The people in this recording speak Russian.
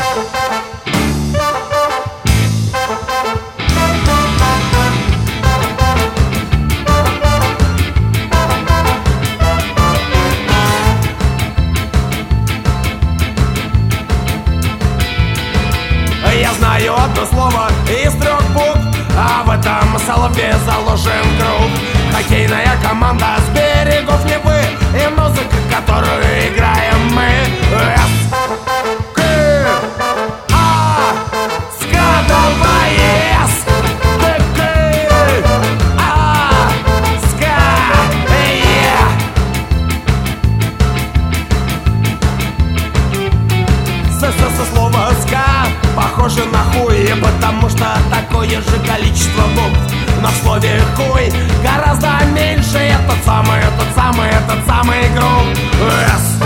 Я знаю одно слово из 3 букв, а в этом слове заложен круг. Хоккейная команда с берегов Невы, и музыка, которую играем мы. С, К, А, ска, давай, С, Т, К, А, ска, Со слова ска похоже на хуй, потому что такое же количество букв. Но в слове хуй гораздо меньше этот самый групп.